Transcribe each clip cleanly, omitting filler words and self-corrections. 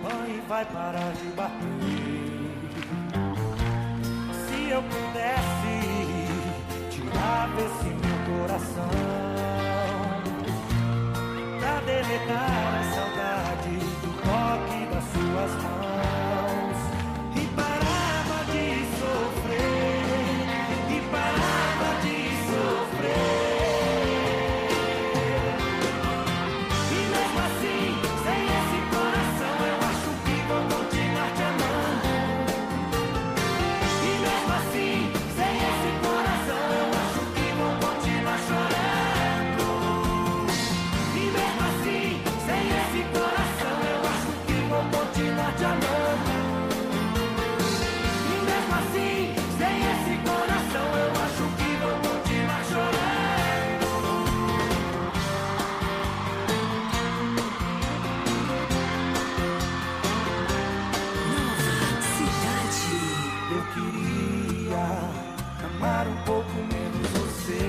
mãe vai parar de bater. Se eu pudesse, tirava esse meu coração pra deletar a saudade do toque das suas mãos. E parava de sofrer, e parava de sofrer. E mesmo assim, sem esse coração, eu acho que vou continuar te amando. E mesmo assim, sem esse coração, eu acho que vou continuar chorando. E mesmo assim, sem esse coração, eu acho que vou continuar te amando. E mesmo assim, sem esse coração, eu acho que vou continuar chorando. Nova Cidade. Eu queria amar um pouco menos você.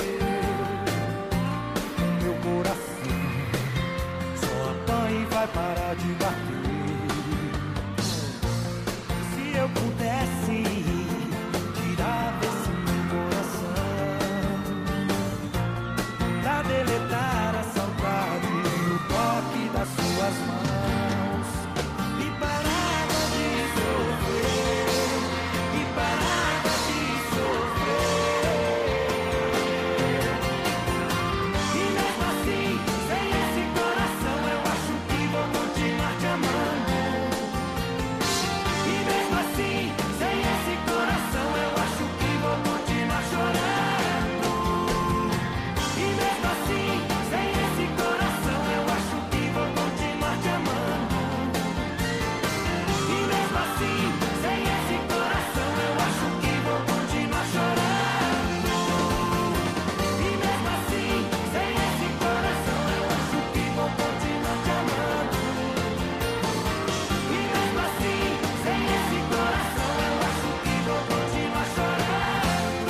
Meu coração só apanha e vai parar de bater. Se eu pudesse, tirava esse meu coração pra deletar a saudade do toque das suas mãos. E parava de sofrer, e parava de sofrer. E mesmo assim, sem esse coração, eu acho que vou continuar te amando. E mesmo assim, sem esse coração, eu acho que vou continuar chorando. E mesmo assim, sem esse coração, eu acho que vou continuar te amando. E mesmo assim, sem esse coração, eu acho que vou continuar chorando. E mesmo assim, sem esse coração, eu acho que vou continuar te amando. E mesmo assim, sem esse coração, eu acho que vou continuar chorando.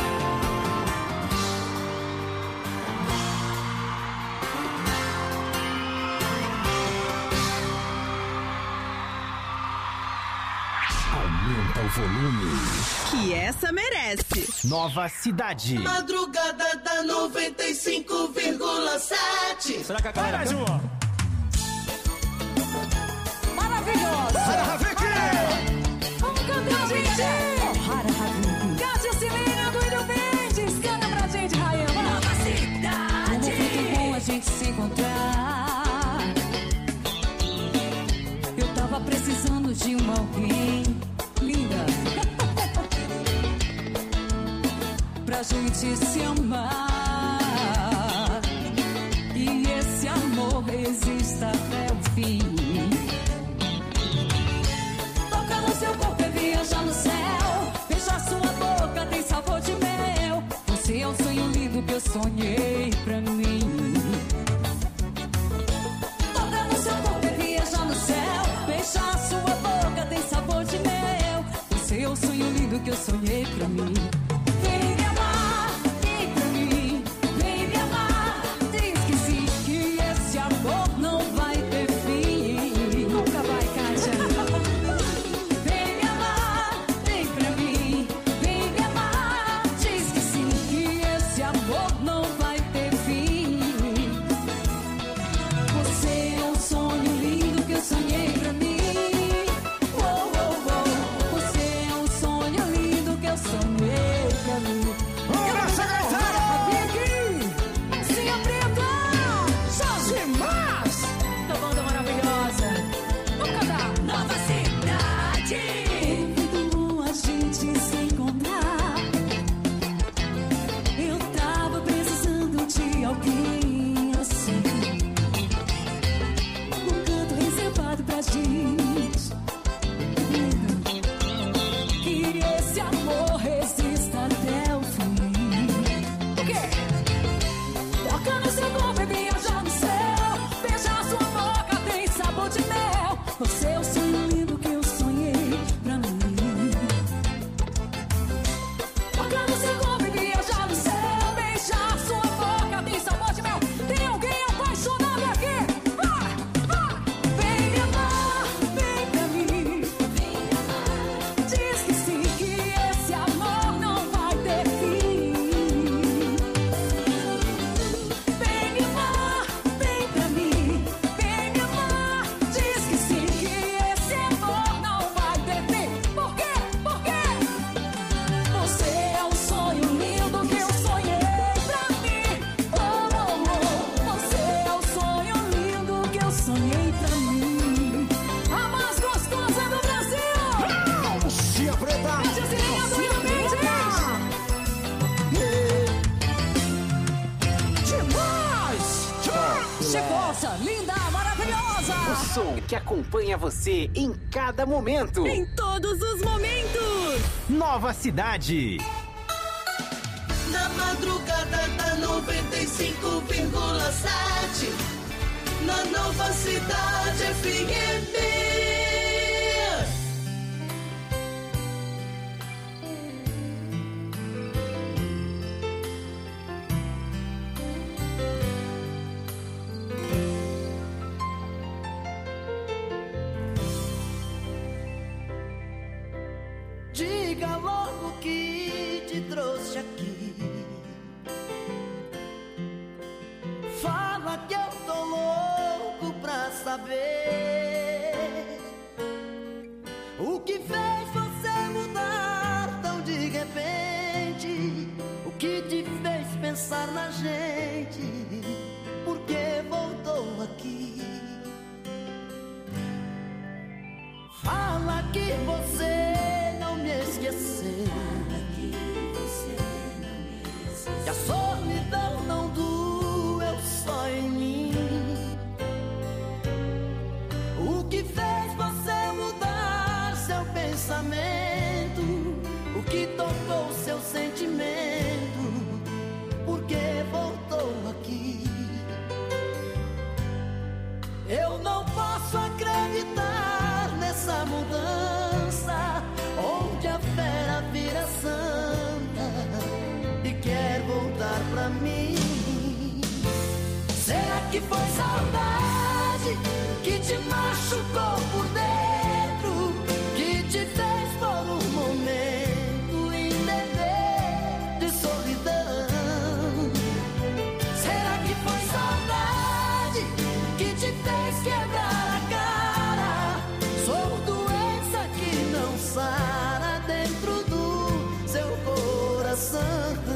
Aumenta o volume. Que essa merece. Nova Cidade. Madrugada da 95,7. Será que a galera Mais uma. Maravilhoso! Vamos cantar, gente! Cátia Cilina do Ilho Verdes, canta pra gente, Rayama. Nova Cidade! Como foi tão bom a gente se encontrar. Eu tava precisando de um alguém, linda, pra gente se amar. E esse amor resista até o fim. Toca no seu corpo e viaja no céu. Beija sua boca, tem sabor de mel. Você é um sonho lindo que eu sonhei pra mim. Toca no seu corpo e viaja no céu. Beija sua boca, tem sabor de mel. Você é um sonho lindo que eu sonhei pra mim. Vem me amar, vem pra mim. ganhei pra mim. A mais gostosa do Brasil. Cia Preta. Kátia Sininha do Rio Mendes. Demais. Chegou essa linda, maravilhosa. O som que acompanha você em cada momento. Em todos os momentos. Nova Cidade. Na madrugada da 95,7, na Nova Cidade FM. Diga logo que te trouxe aqui. Fala que eu tô louco pra saber o que fez você mudar tão de repente. O que te fez pensar na gente? Por que voltou aqui? Fala que você não me esqueceu, que a solidão não doeu só em mim. O que fez você mudar seu pensamento? O que tocou seu sentimento? Por que voltou aqui? Eu não posso acreditar nessa mudança, onde a fera vira santa e quer voltar pra mim. Será que foi saudade que te machucou por dentro, que te fez por um momento entender de solidão? Será que foi saudade que te fez quebrar a cara? Sou doença que não sara dentro do seu coração.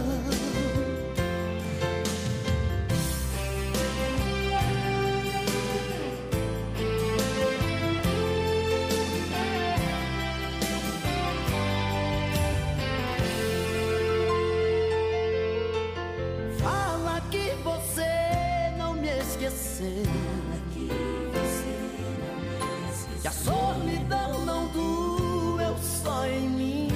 Fala que você não me esqueceu, que a solidão não doeu só em mim.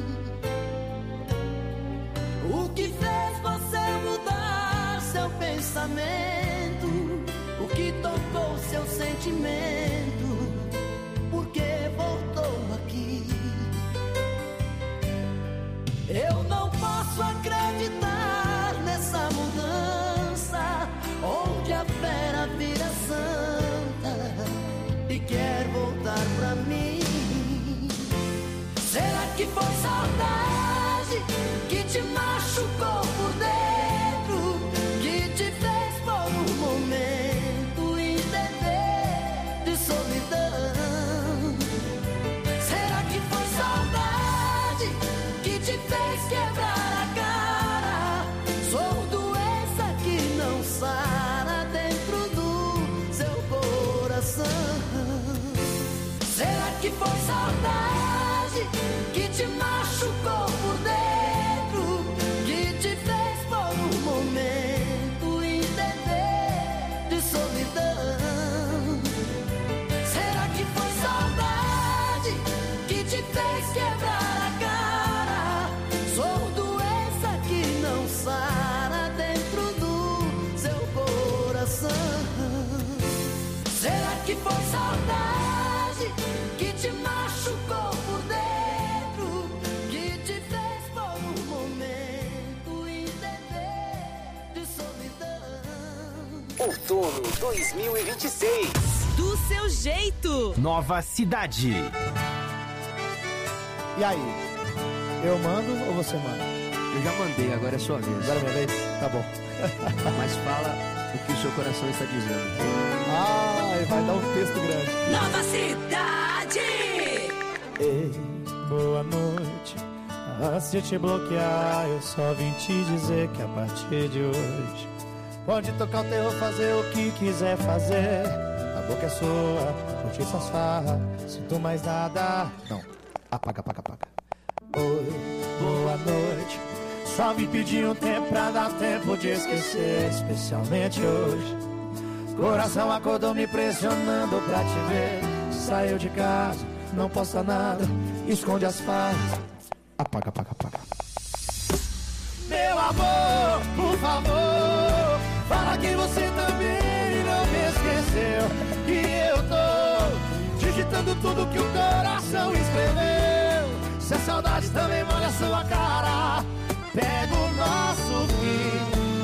O que fez você mudar seu pensamento? O que tocou seu sentimento? Por que voltou aqui? Eu não posso acreditar nessa mudança, onde a fera vira santa e quer voltar pra mim. Será que foi saudade que te machucou por dentro, que te fez por um momento entender de solidão? Será que foi saudade que te fez quebrar a cara? Sou doença que não sara dentro do seu coração. Será que foi saudade que te machucou por dentro, que te fez por um momento entender de solidão? Será que foi saudade que te fez quebrar a cara? Sou doença que não sara dentro do seu coração. Será que foi saudade que te machucou por dentro, que te fez por um momento entender de solidão? Outono 2026. Do seu jeito. Nova Cidade. E aí? Eu mando ou você manda? Eu já mandei, agora é sua vez. Agora é minha vez? Tá bom. Mas fala o que o seu coração está dizendo. Vai dar um texto grande. Nova Cidade. Ei, boa noite. Antes de te bloquear, eu só vim te dizer que a partir de hoje pode tocar o terror, fazer o que quiser fazer. A boca é sua, curti suas farras, sinto mais nada. Não, apaga. Oi, boa noite. Só me pedi um tempo pra dar tempo de esquecer, especialmente hoje. Coração acordou me pressionando pra te ver. Saiu de casa, não posta nada, esconde as farras. Apaga. Meu amor, por favor, fala que você também não me esqueceu. Que eu tô digitando tudo que o coração escreveu. Se a saudade também molha sua cara, pega o nosso fim,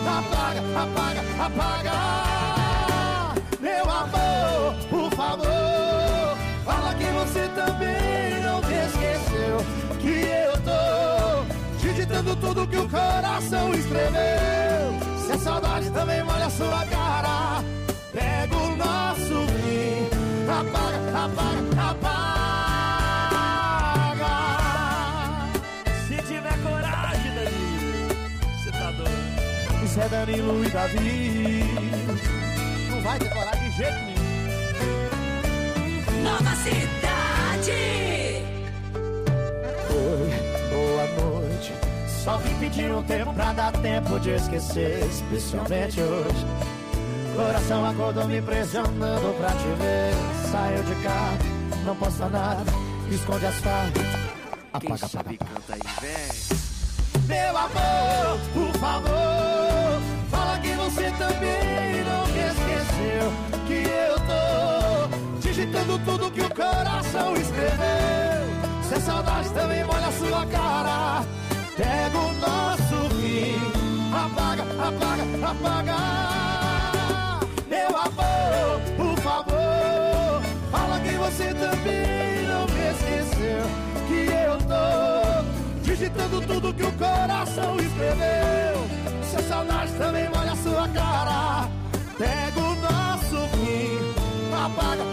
apaga. Meu amor, por favor, fala que você também não me esqueceu. Que eu tô digitando tudo que o coração escreveu. Se a saudade também molha sua cara, pega o nosso fim, apaga. Se tiver coragem, Danilo, você tá doido. Isso é Danilo e Davi. Não vai ter coragem de jeito nenhum. Nova Cidade. Oi, boa noite. Só vim pedir um tempo pra dar tempo de esquecer, especialmente hoje. Coração acordou me pressionando pra te ver. Saiu de casa, não posta nada, esconde as farras. Apaga. Canta aí, véi. Meu amor, por favor, fala que você também não me esqueceu. Que eu tô digitando tudo que o coração escreveu. Se a saudade também molha sua cara, pega o nosso fim, apaga. Meu amor, por favor, fala que você também não me esqueceu. Que eu tô digitando tudo que o coração escreveu. Se a saudade também molha sua cara, pega o nosso fim, apaga.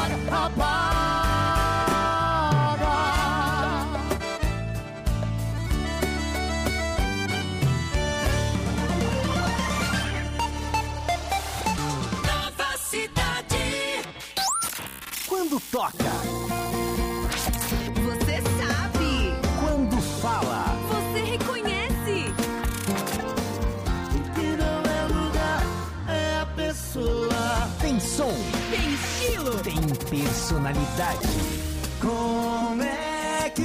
Nova Cidade. Quando toca, Você sabe. quando fala, Você reconhece. O que não é lugar é a pessoa. tem som, Tem estilo. tem personalidade. Como é que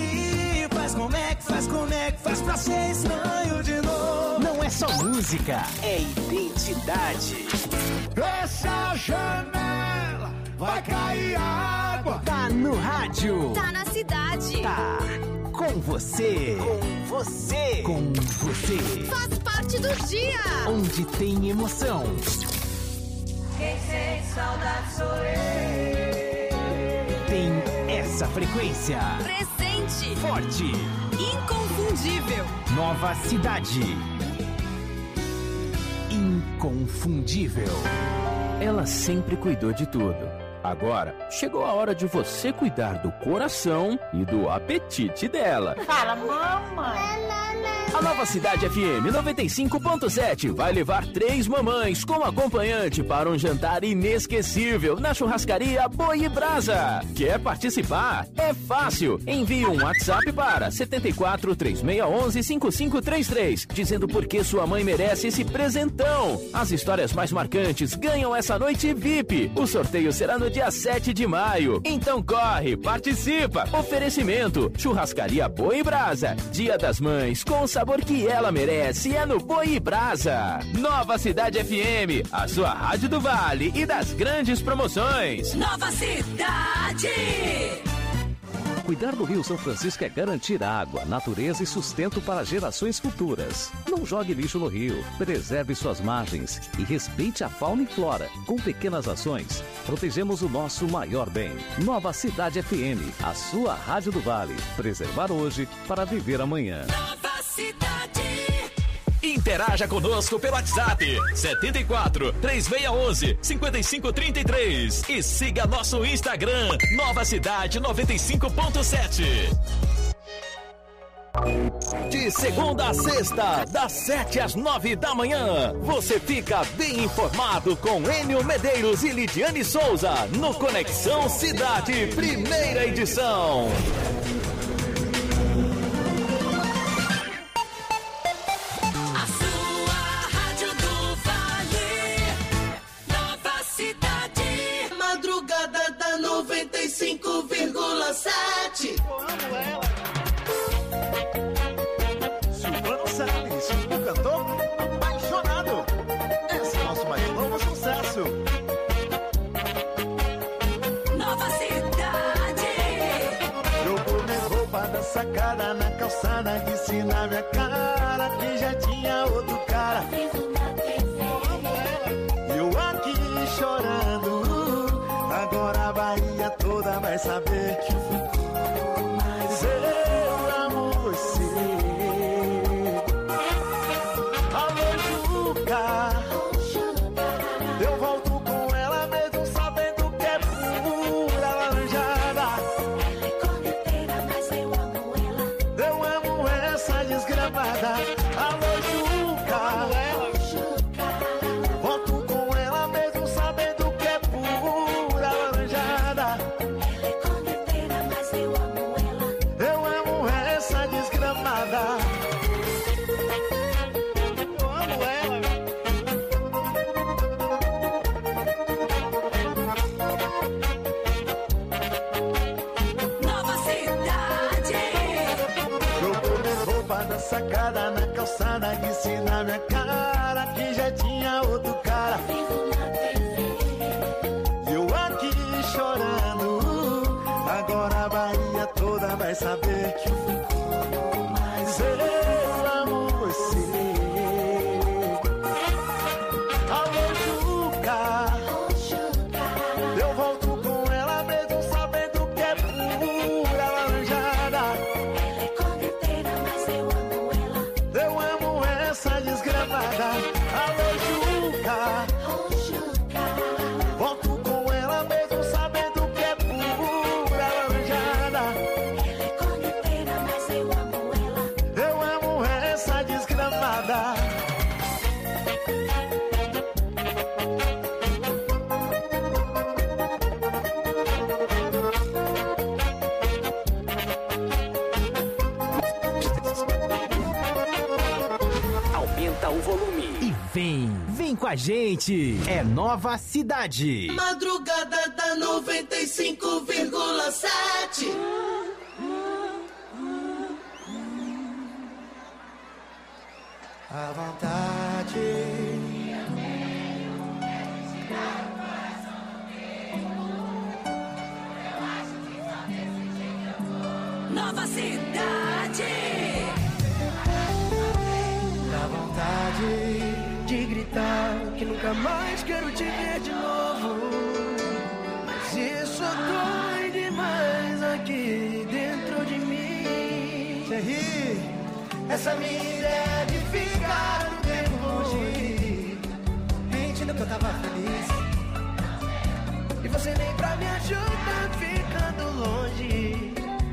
faz pra ser estranho de novo? Não é só música, é identidade. Essa janela vai cair água. Tá no rádio, Tá na cidade. tá com você, com você. Faz parte do dia. Onde tem emoção, Quem sente saudade sou eu. tem essa frequência. Presente. Forte, Inconfundível. Nova Cidade. Inconfundível. Ela sempre cuidou de tudo. Agora, chegou a hora de você cuidar do coração e do apetite dela. Fala, mamãe. A Nova Cidade FM 95.7 vai levar 3 mamães como acompanhante para um jantar inesquecível na churrascaria Boi e Brasa. Quer participar? É fácil. Envie um WhatsApp para 74 3611 5533, dizendo por que sua mãe merece esse presentão. As histórias mais marcantes ganham essa noite VIP. O sorteio será no dia 7 de maio. Então corre, participa. Oferecimento: Churrascaria Boi e Brasa. Dia das Mães com o sabor que ela merece é no Boi e Brasa. Nova Cidade FM, a sua rádio do Vale e das grandes promoções. Nova Cidade. Cuidar do Rio São Francisco é garantir água, natureza e sustento para gerações futuras. Não jogue lixo no rio, preserve suas margens e respeite a fauna e flora. Com pequenas ações, protegemos o nosso maior bem. Nova Cidade FM, a sua rádio do Vale. Preservar hoje para viver amanhã. Nova Cidade. Interaja conosco pelo WhatsApp 74 3611 5533 e siga nosso Instagram Nova Cidade 95.7. De segunda a sexta, das 7 às 9 da manhã, você fica bem informado com Enio Medeiros e Lidiane Souza no Conexão Cidade, primeira edição. A sua Rádio do Vale, Nova Cidade. Madrugada da 95,7. Eu amo ela. Silvano Salles, o cantor apaixonado. Esse é o nosso mais novo sucesso. Nova Cidade. Jogou minha roupa da sacada na calçada, disse na minha cara que já tinha outro cara. Eu aqui chorando, agora a Bahia toda vai saber que eu mas eu amo você. Alô, Juca, eu volto com ela mesmo sabendo que é pura laranjada. Ela é corneteira, mas eu amo ela. Eu amo essa desgramada. Alô, Juca, volto com ela mesmo sabendo que é pura laranjada. Ela é corneteira, mas eu amo ela. Eu amo essa desgramada. Eu amo ela. Nova Cidade. Jogou minha roupa da sacada na calçada, disse na minha cara que já tinha outro cara. Eu aqui chorando, agora a Bahia toda vai saber que eu mas eu amo você. Alô, Juca, eu volto com ela mesmo sabendo que é pura laranjada. Ela é corneteira, mas eu amo ela. Eu amo essa desgramada. Alô, Juca, volto com ela mesmo sabendo que é pura laranjada. Ela é corneteira, mas eu amo ela. Eu amo essa desgramada. Aumenta o volume e vem com a gente. É Nova Cidade. Madrugada da 95,7. À vontade. Nova Cidade. Dá vontade de gritar que nunca mais quero te ver de novo. Mas isso dói demais aqui dentro de mim. Você ri? Essa minha ideia de ficar um tempo longe, mentindo que eu tava feliz. E você nem pra me ajudar ficando longe.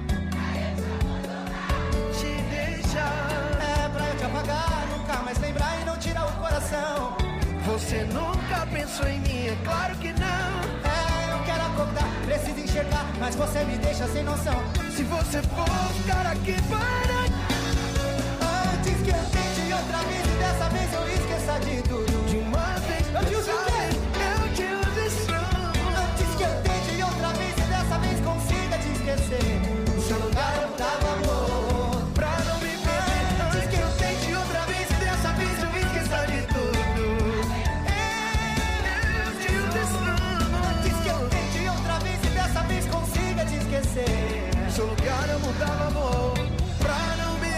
Te deixar é pra eu te apagar, nunca mais lembrar e não tirar o coração. Você nunca pensou em mim, é claro que não. É, eu quero acordar, preciso enxergar, mas você me deixa sem noção. Se você for ficar aqui para antes que eu tente outra vez e dessa vez eu esqueça de tudo. De uma vez eu te uso eu te uso. Antes que eu tente outra vez e dessa vez consiga te esquecer. No seu lugar eu dava amor pra não me perder. Antes que eu tente outra vez e dessa vez eu esqueça de tudo. Eu te uso. Antes que eu tente outra vez e dessa vez consiga te esquecer. No seu lugar eu mudava amor pra não me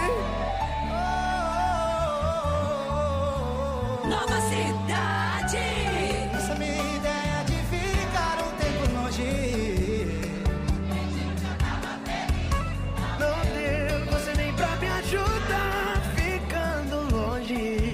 Nova Cidade. essa minha ideia de ficar um tempo longe. Não deu você nem pra me ajudar ficando longe.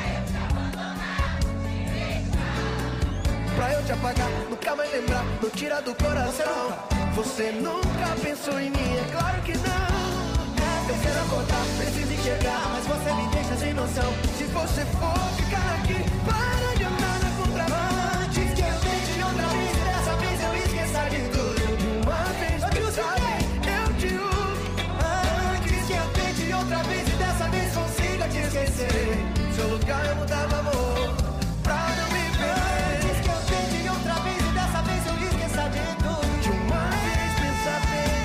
Pra eu te apagar, nunca mais lembrar, não tira do coração. Você nunca pensou em mim, é claro que não. Eu quero acordar, preciso enxergar, mas você me deixa sem noção. Se você for ficar aqui, para de andar na contramão. Antes que eu tente outra vez, dessa vez eu esqueça de tudo. De uma vez, sabe, eu te uso. Antes que eu tente outra vez e dessa vez consiga te esquecer. Seu lugar eu mudava, amor, pra não me perder. Antes que eu tente outra vez e dessa vez eu esqueça de tudo. De uma vez, pensa bem,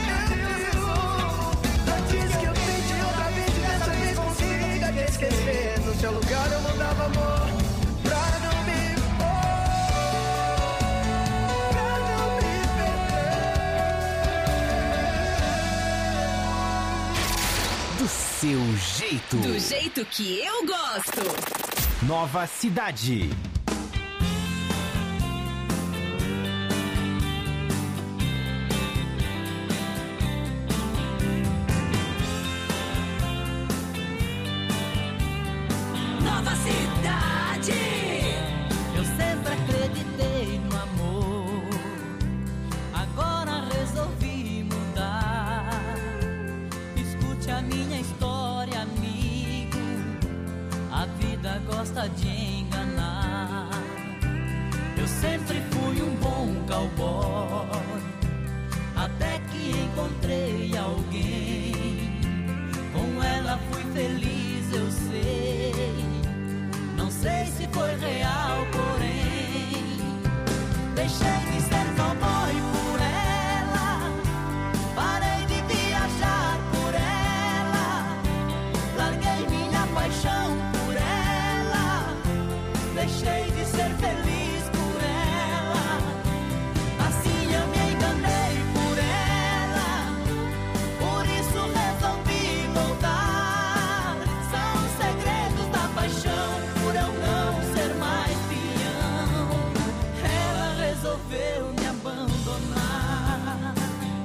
antes que eu tente outra vez e dessa vez consiga te esquecer. No seu lugar eu mudava, amor, pra não me Do seu jeito. Do jeito que eu gosto. Nova Cidade. Nova Cidade. Eu sempre acreditei no amor, agora resolvi mudar. Escute a minha história, amigo, a vida gosta de enganar. Eu sempre fui um bom cowboy, até que encontrei alguém. Com ela fui feliz, eu sei. Não sei se foi real, porém deixei de ser cowboy por ela. Parei de viajar por ela. Larguei minha paixão por ela. Deixei de ser feliz por ela. Assim eu me enganei por ela. Por isso resolvi voltar. São os segredos da paixão, por eu não ser mais peão. Ela resolveu me abandonar.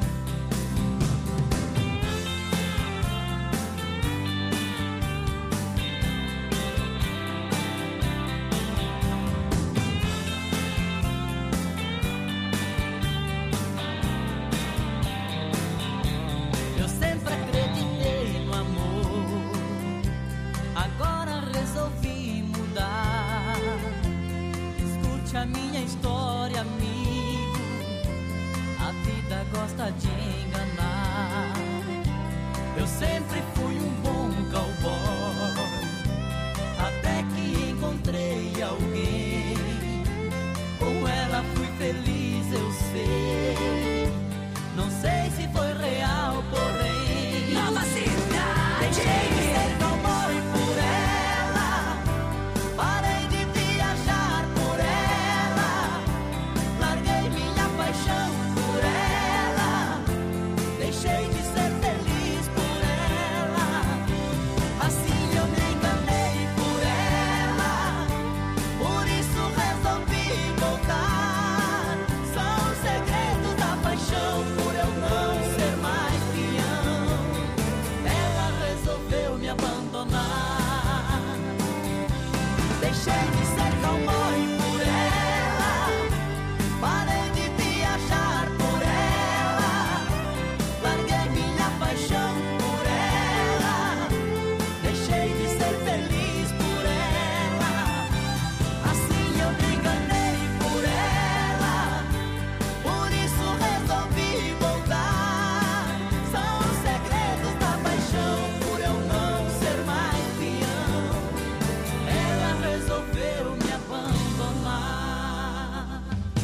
Eu sempre acreditei no amor, agora resolvi mudar. Escute a minha história, amigo, a vida gosta de enganar. Eu sempre fui um bom cowboy, até que encontrei alguém. Com ela fui feliz, eu sei. Não sei se foi real, porém Nova Cidade. deixei de ser cowboy por ela. Parei de viajar por ela. Larguei minha paixão por ela. Deixei de ser feliz por ela. Assim eu me enganei por ela. Por isso resolvi voltar. São os segredos da paixão, por eu não ser mais peão. Ela resolveu me abandonar. Deixei de ser cowboy por ela. Parei de viajar por ela. Larguei minha paixão por ela. Deixei de ser feliz por ela. Assim eu me enganei por ela. Por isso resolvi voltar. São os segredos da paixão, por eu não ser mais peão. Ela resolveu me abandonar.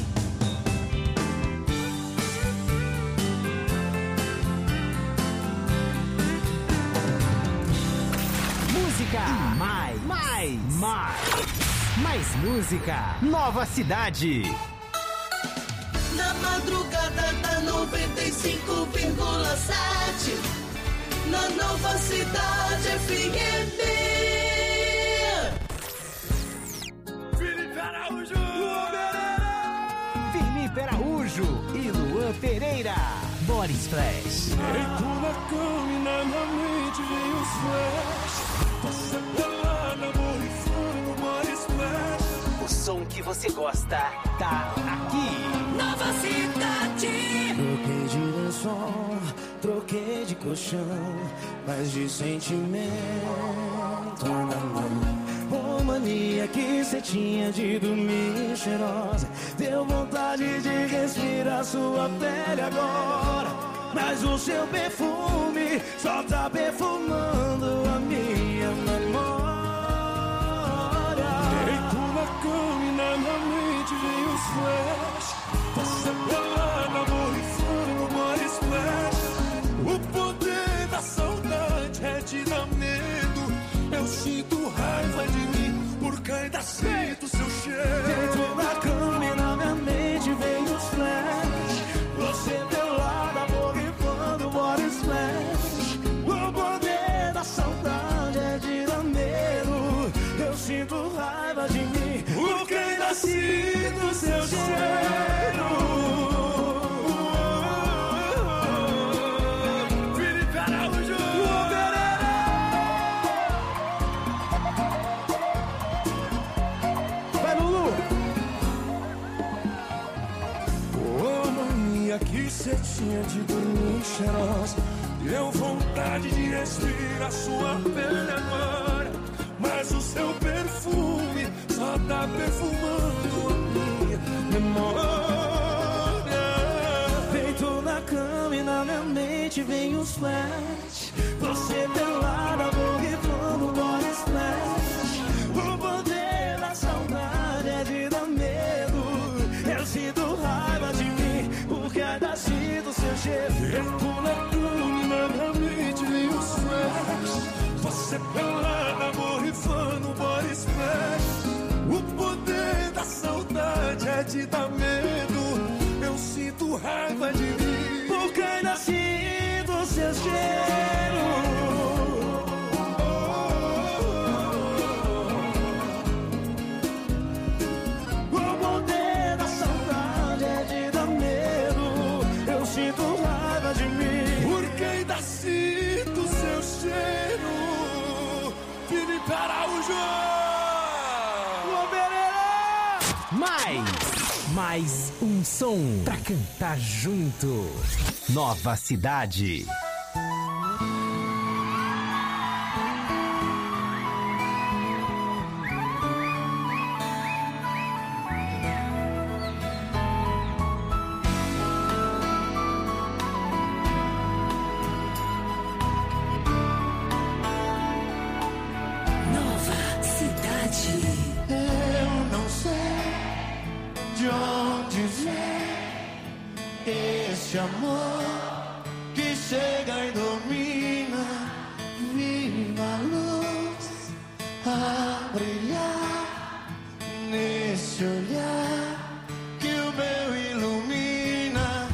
Música. Mais música. Nova Cidade. Na madrugada da 95,7 na Nova Cidade FM. Felipe Araújo! Felipe Araújo e Luan Pereira. Body Splash. Deito na cama e na mente vem os flash. Você tá lá na borrifada no Body Splash. O som que você gosta tá aqui. Nova Cidade. Troquei direção, troquei de colchão, mas de sentimento ainda não. Ô mania que cê tinha de dormir cheirosa, deu vontade de respirar sua pele agora. Mas o seu perfume só tá perfumando a minha memória. Deito na cama e na minha mente vem os flash. Você pelada, borrifando body splash. O poder da saudade é te dar medo. Eu sinto raiva de mim, porque ainda sinto seu cheiro. Deito na cama e na minha mente vem os flash. Você pelada, borrifando body splash. O poder da saudade é te dar medo. Eu sinto raiva de mim, porque ainda sinto seu cheiro. Felipe Araújo! Vai, Lulu! Ô mania que cê tinha de dormir cheirosa, deu vontade de respirar sua pele agora. Mas o seu perfume só tá perfumando a minha memória. Deito na cama e na minha mente vem os flash. Você pelada, borrifando body splash. O poder da saudade é de dar medo. Eu sinto raiva de mim, porque ainda sinto seu cheiro. Deito na cama e na minha mente vem os flash. Você pelada, borrifando body splash. O poder da saudade é de dar medo. Eu sinto raiva de mim, porque ainda sinto seu cheiro. O poder da saudade é de dar medo. Eu sinto raiva de mim, porque ainda sinto seu cheiro. Felipe Araújo! Mais um som pra cantar junto. Nova Cidade. Nova Cidade. Eu não sei de onde vem esse amor que chega e domina. Viva a luz a brilhar nesse olhar que o meu ilumina.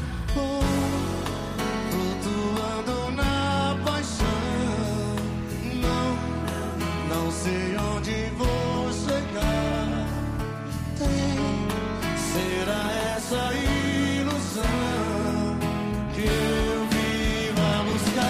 Flutuando na paixão, não sei onde vou chegar. Será essa ilusão que eu vivo a buscar?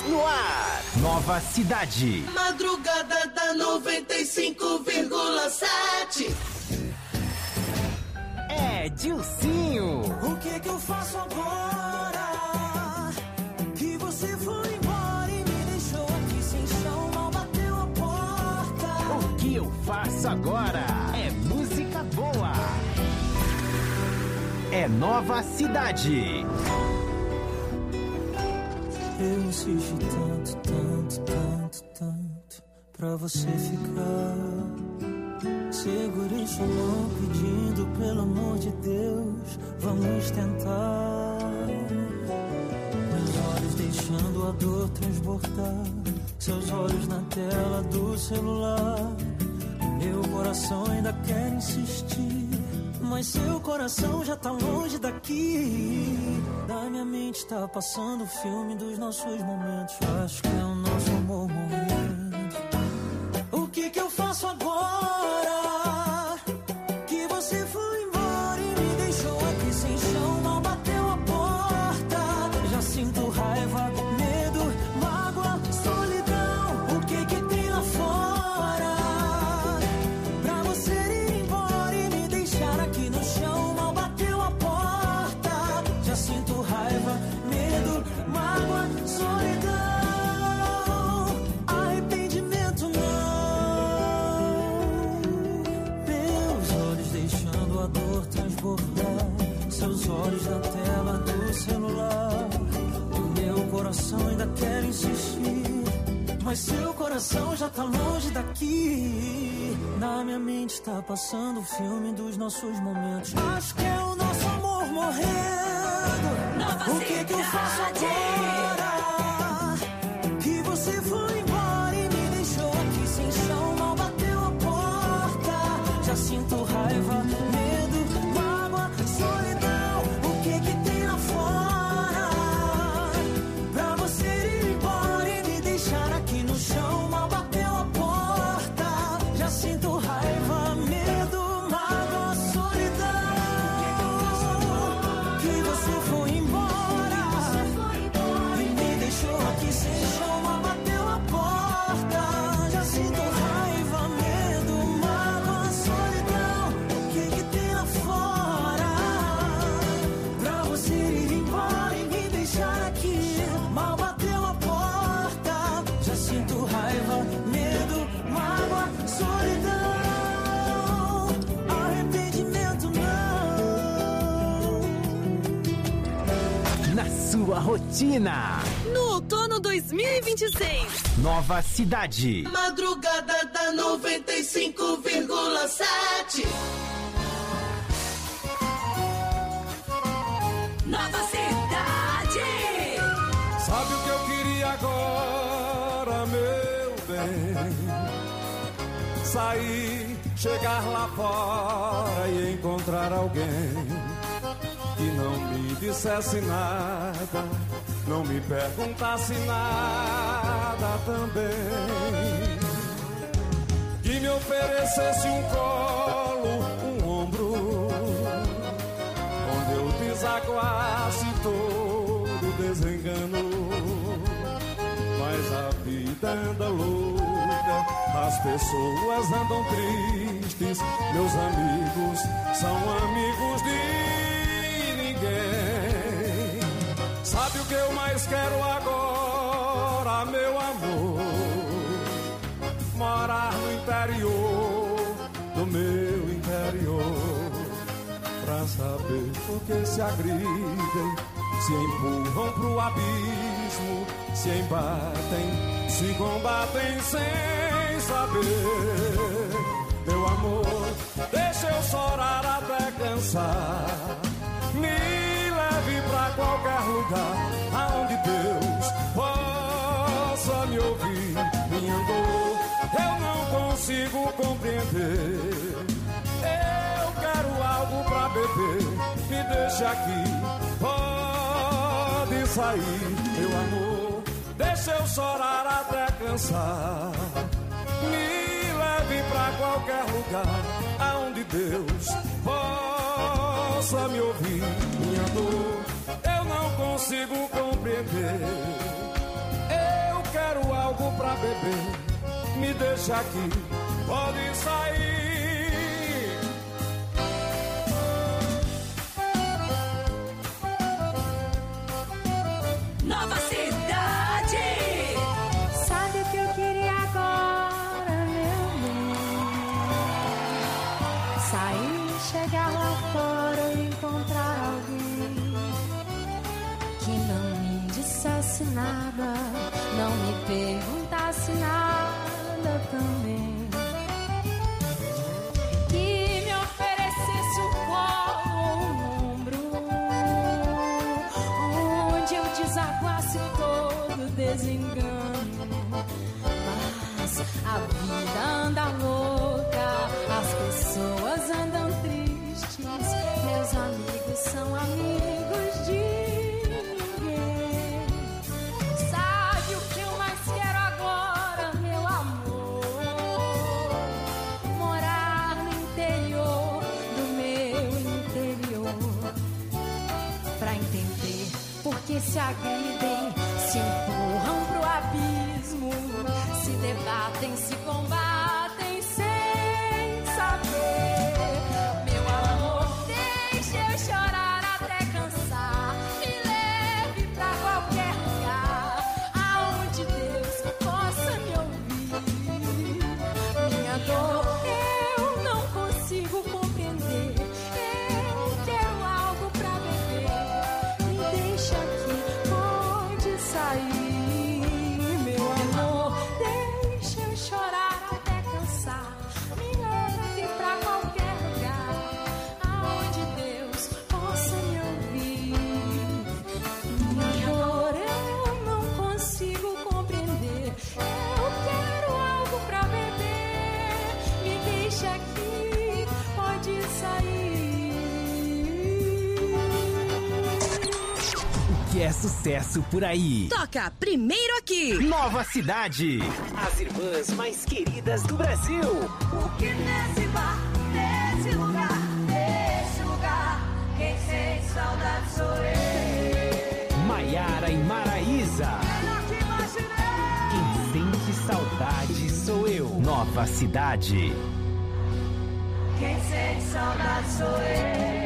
No ar, Nova Cidade. Madrugada da 95,7. É Dilcinho. O que eu faço agora? Que você foi embora e me deixou aqui sem chão, mal bateu a porta. O que eu faço agora? É música boa. É Nova Cidade. Eu insisti tanto pra você ficar. Segurei sua mão pedindo, pelo amor de Deus, vamos tentar. Meus olhos deixando a dor transbordar, seus olhos na tela do celular. Meu coração ainda quer insistir, mas seu coração já tá longe daqui. Da minha mente tá passando o filme dos nossos momentos. Acho que é o nosso amor morrendo. O que eu faço agora? Que você foi embora e me deixou aqui sem chão, mal bateu a porta. Já sinto raiva, medo, mágoa, solidão. O que tem lá fora? Pra você ir embora e me deixar aqui no chão, mal bateu a porta. Já sinto raiva, medo, mágoa, solidão. Arrependimento não. Meus olhos deixando a dor transbordar, seus olhos na tela do celular. O meu coração ainda quer insistir, mas seu coração já tá longe daqui. Na minha mente tá passando o filme dos nossos momentos. Acho que é o nosso amor morrendo. O que eu faço agora? Que você foi embora e me deixou aqui sem chão, mal bateu a porta. Já sinto raiva, medo, mágoa, solidão. O que tem lá fora? Pra você ir embora e me deixar aqui no chão, mal bateu a porta. Já sinto raiva, medo, mágoa, solidão. Que você foi embora e me deixou aqui sem chão, mal bateu a porta. Já sinto raiva, medo, mágoa, solidão. O que tem lá fora? Pra você ir embora e me deixar aqui, mal bateu a porta. Já sinto raiva, medo, mágoa, solidão. Arrependimento não. Na sua rotina. No outono 2026. Nova Cidade. Madrugada da 95,7. Nova Cidade. Sabe o que eu queria agora, meu bem? Sair, chegar lá fora e encontrar alguém que não me dissesse nada, não me perguntasse nada também, que me oferecesse um colo, um ombro, onde eu desaguasse todo desengano. Mas a vida anda louca, as pessoas andam tristes, meus amigos são amigos de ninguém. Sabe o que eu mais quero agora, meu amor? Morar no interior do meu interior, pra saber por que se agridem, se empurram pro abismo, se embatem, se combatem sem saber. Meu amor, deixa eu chorar até cansar, me leve pra qualquer lugar aonde Deus possa me ouvir. Minha dor eu não consigo compreender, eu quero algo pra beber, me deixa aqui, pode sair. Meu amor, deixa eu chorar até cansar, me leve pra qualquer lugar aonde Deus possa me ouvir. Minha dor eu não consigo compreender, quero algo pra beber. Me deixa aqui, pode sair. Nova Cidade. Sabe o que eu queria agora, meu bem? Sair, chegar lá fora e encontrar alguém que não me dissesse nada, não me perguntasse nada também, que me oferecesse um colo ou um ombro, onde eu desaguasse todo desengano. Mas a vida anda louca, as pessoas andam tristes, meus amigos são amigos de ninguém. Sabe o que eu mais quero agora, meu amor? Morar no interior do meu interior, pra entender porque se agridem, se empurram pro abismo, se debatem, se combatem sem saber. Meu amor, deixe eu chorar até cansar, me leve pra qualquer lugar aonde Deus possa me ouvir. Minha dor eu não consigo compreender, eu quero algo pra beber. Me deixa aqui, pode sair. Meu amor, deixa eu chorar até cansar, me leve pra qualquer lugar aonde Deus possa me ouvir. Minha dor eu não consigo compreender, eu quero algo pra beber. Me deixa aqui, pode sair. O que é sucesso por aí? Toca primeiro aqui. Nova Cidade. As irmãs mais queridas do Brasil. Porque nesse bar, nesse lugar, quem sente saudade sou eu. Maiara e Maraísa. Quem sente saudade sou eu. Nova Cidade. Quem sente saudade sou eu.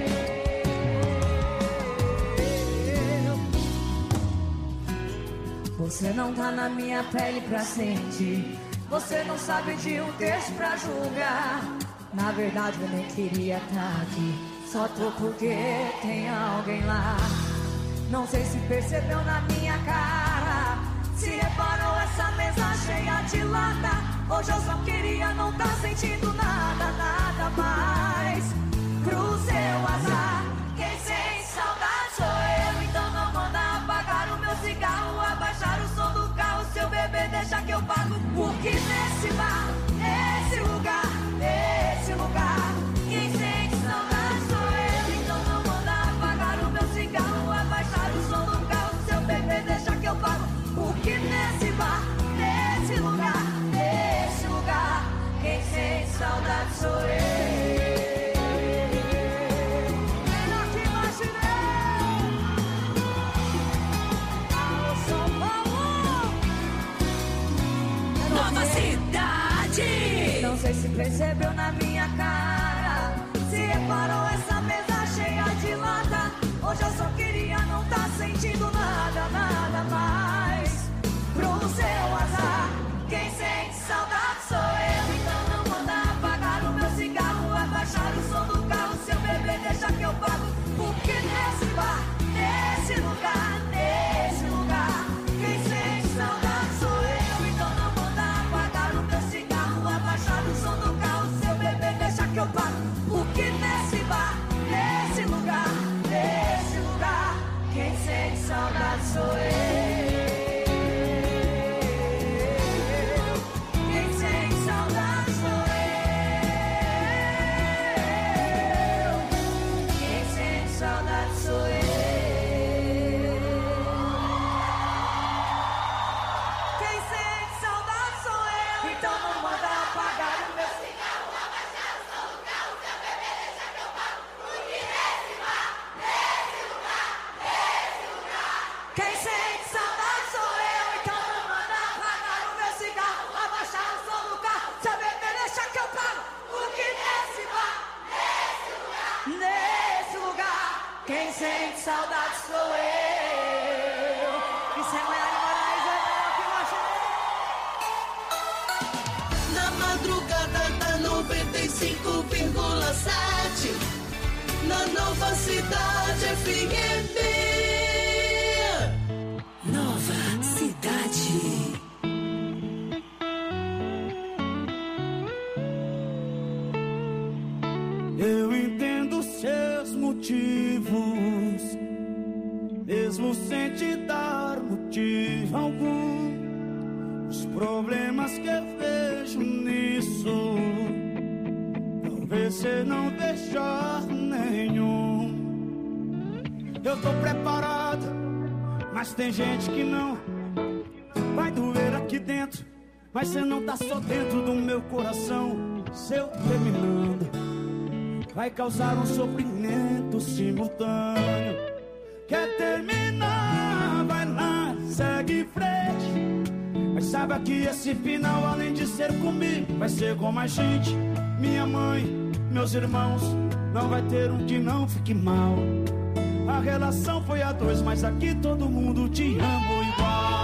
Você não tá na minha pele pra sentir, você não sabe de um texto pra julgar. Na verdade eu nem queria estar aqui, só tô porque tem alguém lá. Não sei se percebeu na minha cara, se reparou essa mesa cheia de lata. Hoje eu só queria não tá sentindo nada, nada mais. Pro seu azar, quem sente saudade sou eu. Então não manda apagar o meu cigarro, abaixar o som do carro. Seu bebê deixa que eu pago. Porque nesse bar, nesse lugar, quem sente saudade sou eu. Então não manda apagar o meu cigarro, abaixar o som do carro. Seu bebê deixa que eu pago. Porque nesse bar, nesse lugar, quem sente saudade sou eu. Melhor que imaginei. Alô, São Paulo. Nova Cidade. Não sei se percebeu na minha cara, se reparou essa mesa cheia de lata. Hoje eu só queria não tá sentindo nada, nada mais. Pro seu azar, quem sente saudade sou eu. Então não manda apagar o meu cigarro, abaixar o som do carro. Seu bebê deixa que eu pago. Porque nesse bar, nesse lugar, quem sente saudade sou eu. Então não manda apagar o meu cigarro, abaixar o som do carro. Seu bebê deixa que eu pago. Porque nesse bar, nesse lugar, quem sente saudade sou eu. sente saudade sou eu. Isso é Maiara Moraes, é Na madrugada da 95,7 na Nova Cidade FM. Nova Cidade. Eu entendo seus motivos, mesmo sem te dar motivo algum. Os problemas que eu vejo nisso, talvez você não deixar nenhum. Eu tô preparado, mas tem gente que não. Vai doer aqui dentro, mas você não tá só dentro do meu coração. Se eu terminando, vai causar um sofrimento simultâneo. Quer terminar, vai lá, segue em frente. Mas saiba que esse final, além de ser comigo, vai ser com mais gente. Minha mãe, meus irmãos, não vai ter um que não fique mal. A relação foi a dois, mas aqui todo mundo te ama igual.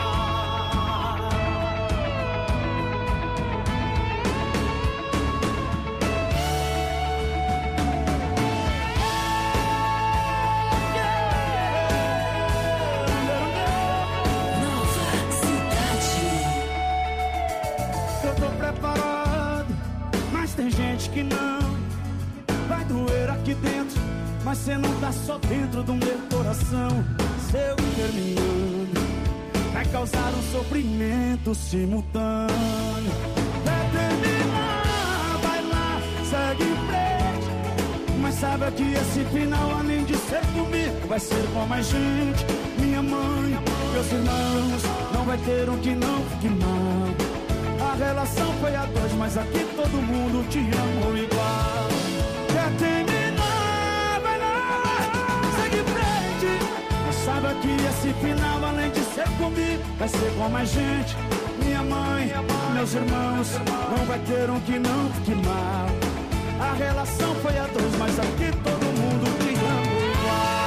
Tem gente que não vai doer aqui dentro, mas cê não tá só dentro do meu coração. Seu terminando vai causar um sofrimento simultâneo. Vai terminar, vai lá, segue em frente. Mas saiba que esse final, além de ser comigo, vai ser com mais gente. Minha mãe, meus irmãos, não vai ter um que não fique mal. A relação foi a dois, mas aqui todo mundo te amou igual. Quer terminar, vai lá, segue em frente. Mas saiba que esse final, além de ser comigo, vai ser com mais gente. Minha mãe, meus irmãos, não vai ter um que não fique mal. A relação foi a dois, mas aqui todo mundo te amou igual.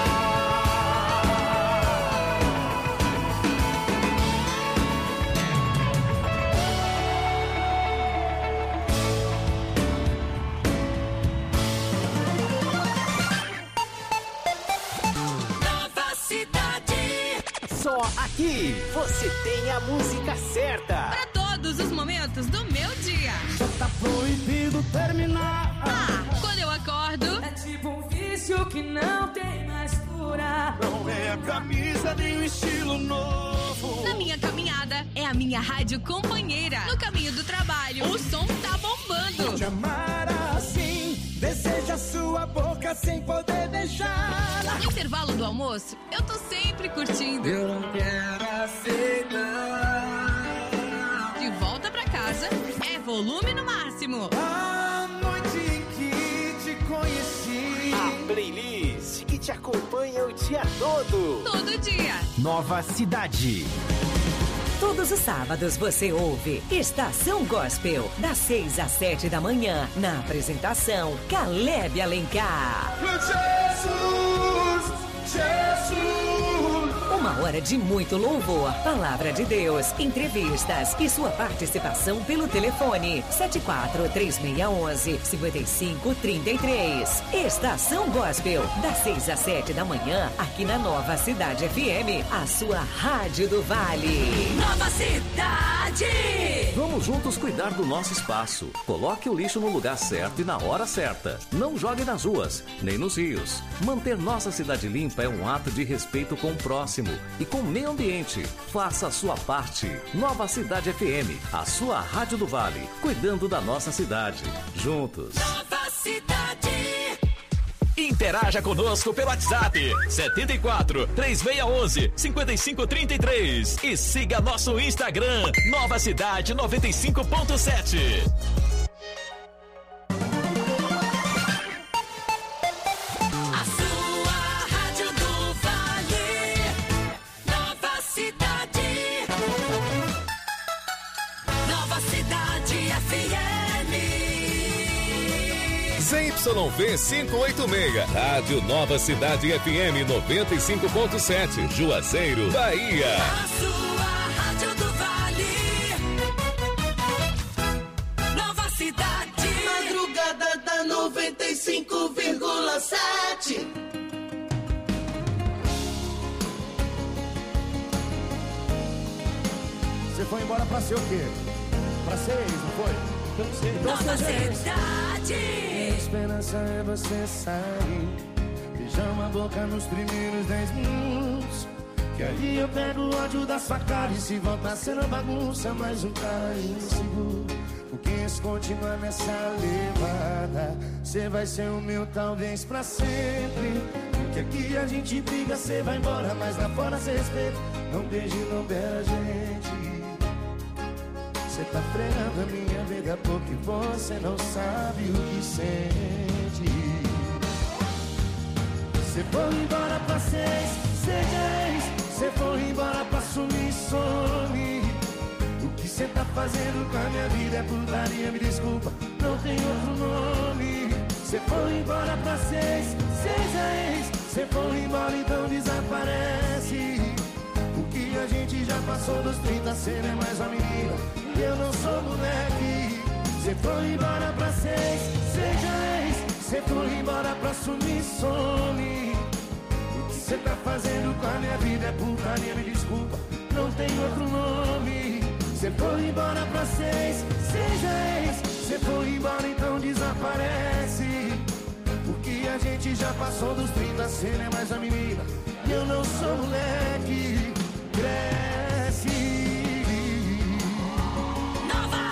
Só aqui você tem a música certa. Para todos os momentos do meu dia. Já tá proibido terminar. Quando eu acordo, é tipo um vício que não tem mais cura. Não é a camisa nem o estilo novo. Na minha caminhada, é a minha rádio companheira. No caminho do trabalho, o som tá bombando. Te amar assim, deseja sua boca sem poder beijar. No intervalo do almoço, eu tô sempre curtindo. Eu não quero aceitar. De volta pra casa, é volume no máximo. A noite em que te conheci. A playlist que te acompanha o dia todo. Todo dia. Nova Cidade. Todos os sábados você ouve Estação Gospel, das 6 às 7 da manhã, na apresentação Caleb Alencar. Jesus, Jesus. Uma hora de muito louvor, palavra de Deus, entrevistas e sua participação pelo telefone 743611-5533. Estação Gospel, das 6 às 7 da manhã, aqui na Nova Cidade FM, a sua rádio do Vale. Nova Cidade! Vamos juntos cuidar do nosso espaço. Coloque o lixo no lugar certo e na hora certa. Não jogue nas ruas, nem nos rios. Manter nossa cidade limpa é um ato de respeito com o próximo e com o meio ambiente. Faça a sua parte. Nova Cidade FM, a sua rádio do Vale, cuidando da nossa cidade. Juntos. Nova Cidade! Interaja conosco pelo WhatsApp 74 3611 5533 e siga nosso Instagram Nova Cidade 95.7. ZYV 586, Rádio Nova Cidade FM 95.7, Juazeiro, Bahia. A sua Rádio do Vale. Nova Cidade. Madrugada da 95,7. Você foi embora pra ser o quê? Pra ser ex, não foi? Nova Cidade. Minha esperança é você sair, beijar uma boca nos primeiros 10 minutos, que aí eu pego o ódio da sua cara. E se voltar sendo bagunça, mais um cara inseguro. Porque se continuar nessa levada, cê vai ser o meu talvez pra sempre. Porque aqui a gente briga, cê vai embora, mas lá fora cê respeita. Não beije, não beija a gente. Cê tá fregando a minha vida porque você não sabe o que sente. Cê foi embora pra seis, cê foi embora pra sumir, some. O que cê tá fazendo com a minha vida é putaria, me desculpa, não tem outro nome. Cê foi embora pra seis, cê foi embora, então desaparece. O que a gente já passou dos 30, cê não é mais uma menina, eu não sou moleque. Cê foi embora pra seis, cê foi embora pra sumir, some. O que cê tá fazendo com a minha vida é putaria, me desculpa, não tem outro nome. Cê foi embora pra seis, cê foi embora, então desaparece. O que a gente já passou dos 30, cê não é mais uma menina, eu não sou moleque. Cresce. Nova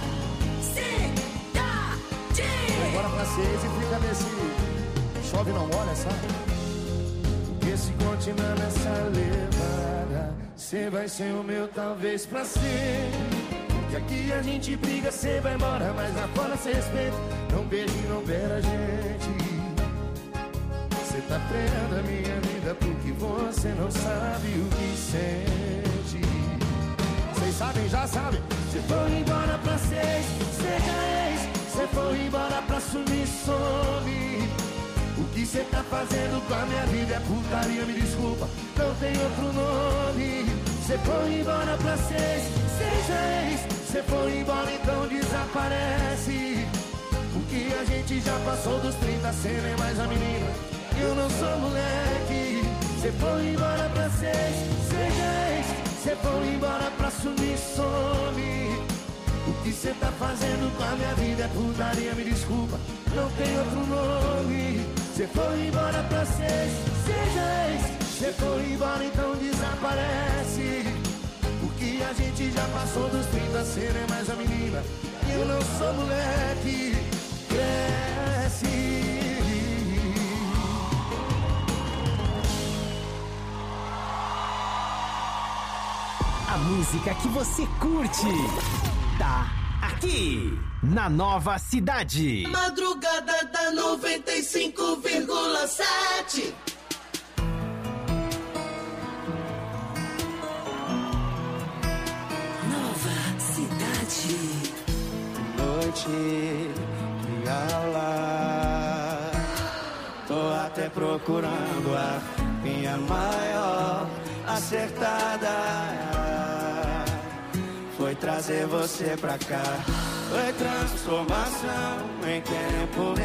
Cidade. Agora pra seis e fica nesse chove não molha, sabe? Porque se continuar nessa levada, cê vai ser o meu talvez pra sempre. Porque aqui a gente briga, cê vai embora, mas lá fora cê respeita. Não beije, não beira a gente. Cê tá freando a minha vida porque você não sabe o que sente. Vocês sabem, já sabem. Cê foi embora pra seis, cê foi embora pra sumir, some. O que cê tá fazendo com a minha vida é putaria, me desculpa, não tem outro nome. Cê foi embora pra seis, cê foi embora, então desaparece. O que a gente já passou dos 30, cê não é mais a menina, eu não sou moleque. Cê foi embora pra seis, cê foi embora pra sumir, some. O que cê tá fazendo com a minha vida é putaria, me desculpa, não tem outro nome. Cê foi embora pra seis, cê foi embora, então desaparece. O que a gente já passou dos 30, cê não é mais a menina, eu não sou moleque. Cresce. A música que você curte tá aqui na Nova Cidade. Madrugada da 95,7. Nova Cidade. Noite de aula, tô até procurando a minha maior acertada. Foi trazer você pra cá, foi transformação em tempo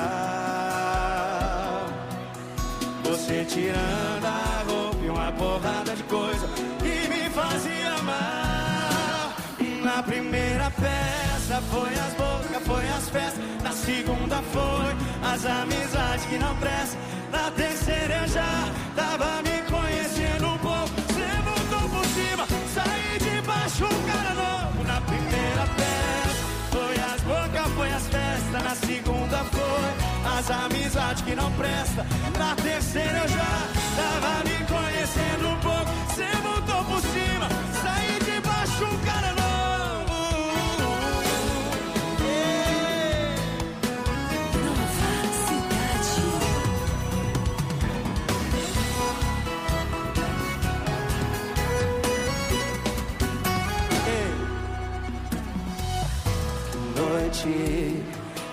real. Você tirando a roupa e uma porrada de coisa que me fazia mal. Na primeira peça foi as bocas, foi as festas. Na segunda foi as amizades que não prestam. Na terceira eu já tava me conhecendo um pouco. Você voltou por cima, saí de baixo, um cara novo. Na primeira peça foi as bocas, foi as festas. Na segunda foi as amizades que não prestam. Na terceira eu já tava me conhecendo um pouco. Você voltou por cima, saí de baixo, um cara novo.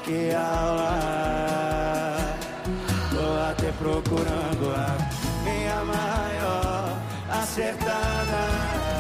que aula. Tô até procurando a minha maior acertada.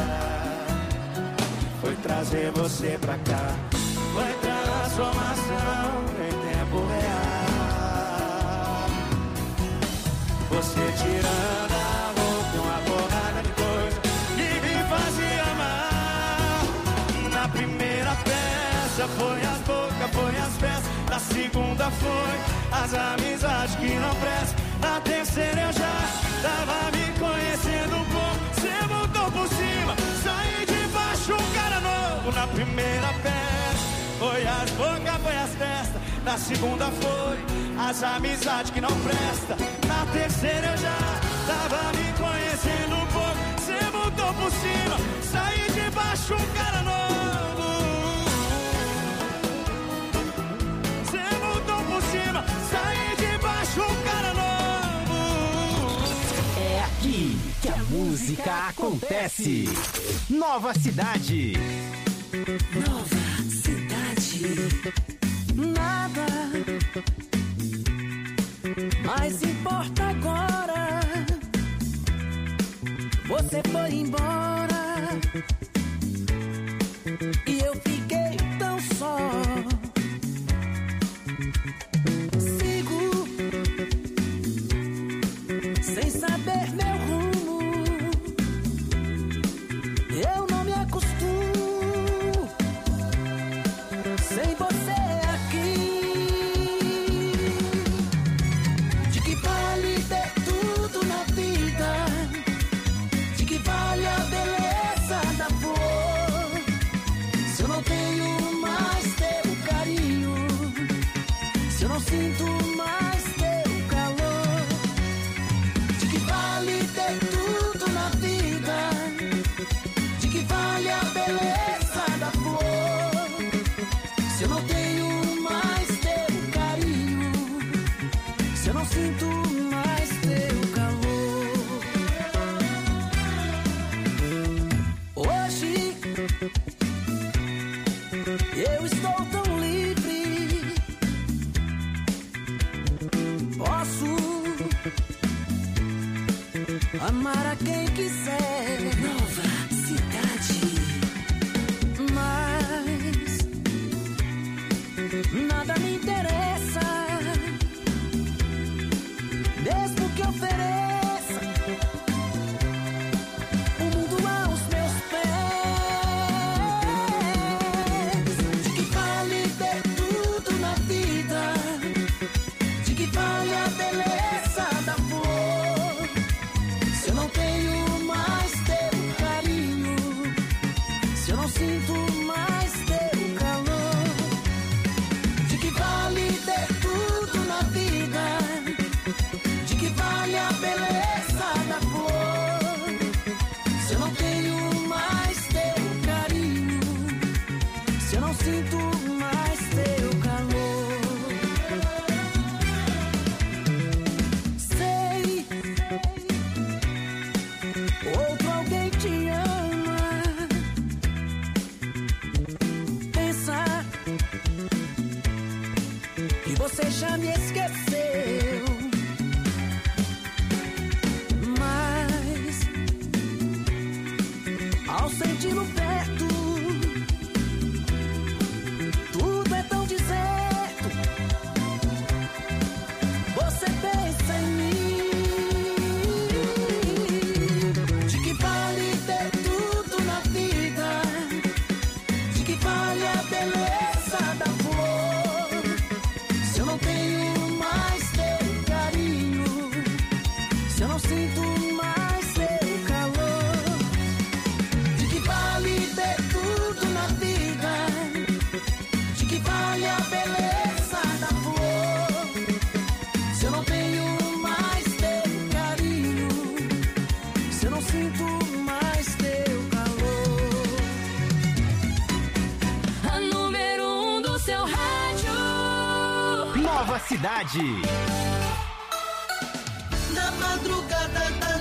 Foi trazer você pra cá, foi transformação em tempo real. Você tirando a roupa e uma porrada de coisa que me fazia amar. Na primeira peça foi as bocas, foi as peças. Na segunda foi as amizades que não prestam. Na terceira eu já tava me conhecendo um pouco. Você voltou por cima, saí de baixo, um cara novo. Na primeira peça foi as bocas, foi as testas. Na segunda foi as amizades que não prestam. Na terceira eu já tava me conhecendo um pouco. Você voltou por cima, saí de baixo, um cara novo. Você voltou por cima, saí de baixo, um cara novo. É aqui que a música acontece. Nova Cidade. Nova Cidade. Nada mais importa agora. Você foi embora e eu fiquei tão só. Sigo sem saber meu rumo. Eu não me acostumo sem você aqui. De que vale ter tudo na vida? De que vale a beleza da flor? Se eu não tenho mais teu carinho, se eu não sinto mais teu calor. De que vale ter tudo na vida? De que vale a beleza da flor? Se eu não tenho mais teu carinho, se eu não sinto mais teu calor. Hoje eu estou tão livre, posso amar a quem quiser. Nova Cidade. Mas nada me interessa, mesmo que ofereça o mundo aos meus pés. De que vale ter tudo na vida? De que vale a beleza da flor? Se eu não tenho mais teu carinho, se eu não sinto mais teu calor. De que vale ter tudo na vida? De que vale a beleza da flor? Se eu não tenho mais teu carinho, se eu não sinto mais teu calor. Sei, outro alguém te ama. Pensa que você já me esqueceu, mas ao senti-lo perto, tudo é tão deserto. Você pensa em mim. De que vale ter tudo na vida? De que vale a beleza da flor? Se eu não tenho mais teu carinho, se eu não sinto mais teu calor. De que vale ter tudo na vida? De que vale a beleza da flor? Se eu não tenho mais teu carinho, se eu não sinto mais teu calor. A número 1 do seu rádio. Nova Cidade. Na madrugada da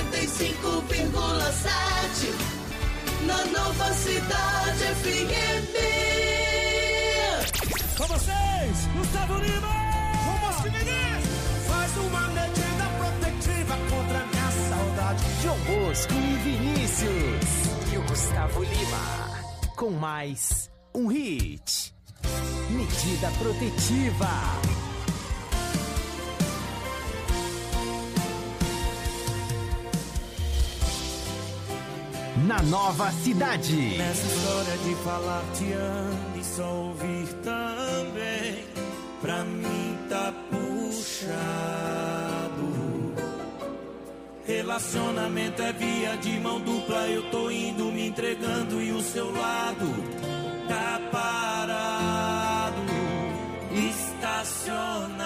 95,7. Na Nova Cidade FM. Com vocês, o Gustavo Lima. Vamos que menino. Faz uma medida protetiva contra minha saudade. João Bosco e Vinícius. E o Gustavo Lima. Com mais um hit. Medida protetiva. Na Nova Cidade. Nessa história de falar te amo e só ouvir também, pra mim tá puxado. Relacionamento é via de mão dupla, eu tô indo me entregando e o seu lado tá parado, estacionado.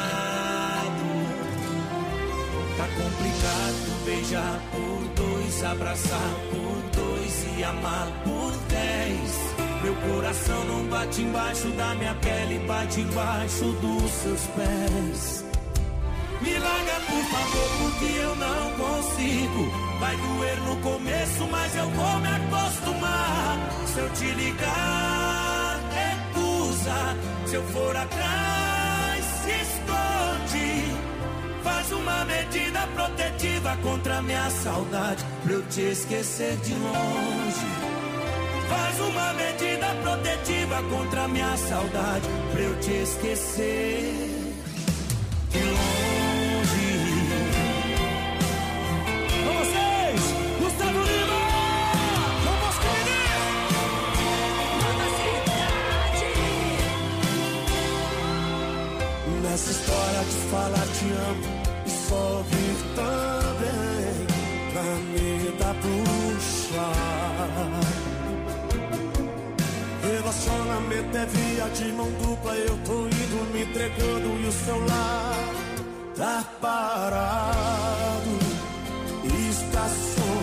Tá complicado beijar por dois, abraçar por dois e amar por 10. Meu coração não bate embaixo da minha pele, bate embaixo dos seus pés. Me larga por favor, porque eu não consigo. Vai doer no começo, mas eu vou me acostumar. Se eu te ligar, recusa. Se eu for atrás, se esconde. Faz uma medida protetiva contra a minha saudade, pra eu te esquecer de longe. Faz uma medida protetiva contra a minha saudade, pra eu te esquecer de longe. Com vocês, Gustavo Lima! Vamos querer! Nova Cidade! Nessa história de falar te amo e só ouvir também, pra mim dá puxar. Relacionamento é via de mão dupla, eu tô indo me entregando e o seu lar tá parado, estacionado.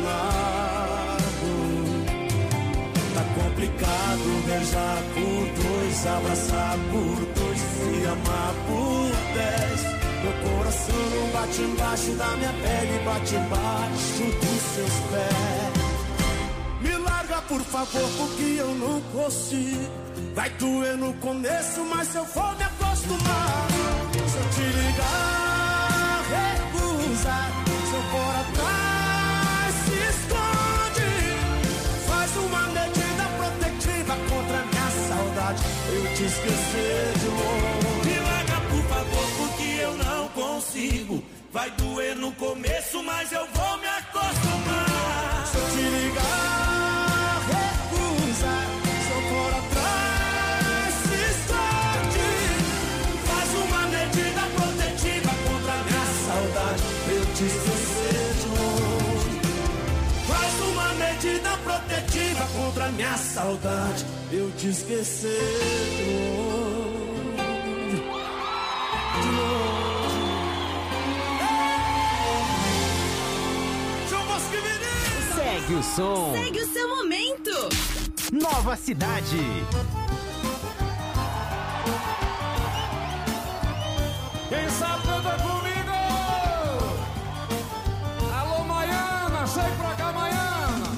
Tá complicado beijar por dois, abraçar por dois e amar por 10. Meu coração não bate embaixo da minha pele, bate embaixo dos seus pés. Me larga por favor, porque eu não consigo. Vai doer no começo, mas eu vou me acostumar. Se eu te ligar, recusa. Se eu for atrás, se esconde. Faz uma medida protetiva contra a minha saudade, eu te esquecer de longe. Me larga por favor, porque eu não consigo. Vai doer no começo, mas eu vou me acostumar. Se eu te ligar, recusa. Se eu for atrás, se esconde. Faz uma medida protetiva contra a minha saudade, eu te esquecer de longe. Faz uma medida protetiva contra a minha saudade, eu te esquecer de longe. De longe. Segue o som. Segue o seu momento. Nova Cidade. Quem sabe canta comigo. Alô, Maiana, chega pra cá, Maiana.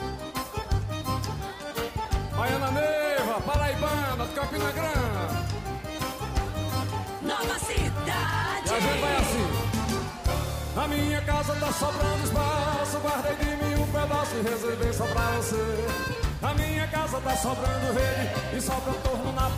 Maiana Neiva, paraibana, de Campina Grande. Nova Cidade. E a gente vai assim. Na minha casa tá sobrando espaço, guardei de mim um pedaço e reservei só pra você. Na minha casa tá sobrando rede e sobra torno na